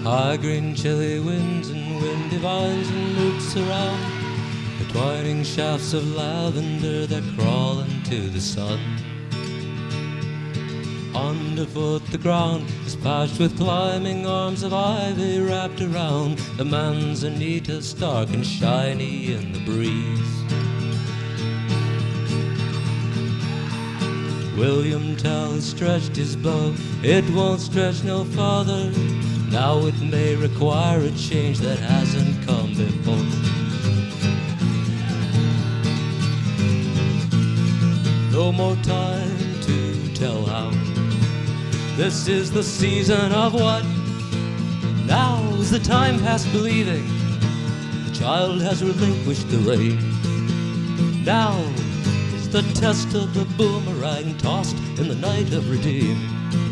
High green chilly winds and windy vines and roots around, the twining shafts of lavender that crawl into the sun. Underfoot the ground is patched with climbing arms of ivy wrapped around the manzanita, stark and shiny in the breeze. William Tell has stretched his bow, it won't stretch no farther. Now it may require a change that hasn't come before. No more time to tell how. This is the season of what? Now is the time past believing. The child has relinquished the rein. Now is the test of the boomerang tossed in the night of redeeming.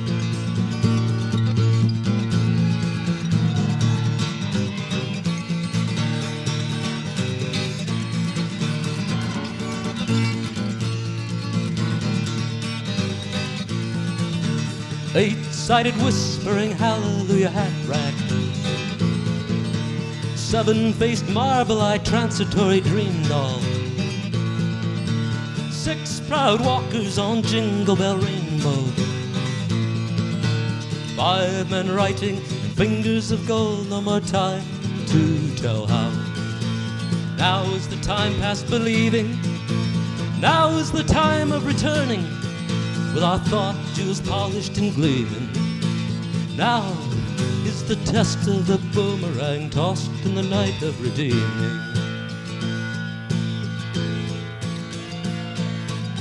Eight-sided whispering hallelujah hat rack, seven-faced marble-eyed transitory dream doll, six proud walkers on Jingle Bell Rainbow, five men writing in fingers of gold. No more time to tell how. Now is the time past believing. Now is the time of returning, with our thought jewels polished and gleaming. Now is the test of the boomerang tossed in the night of redeeming.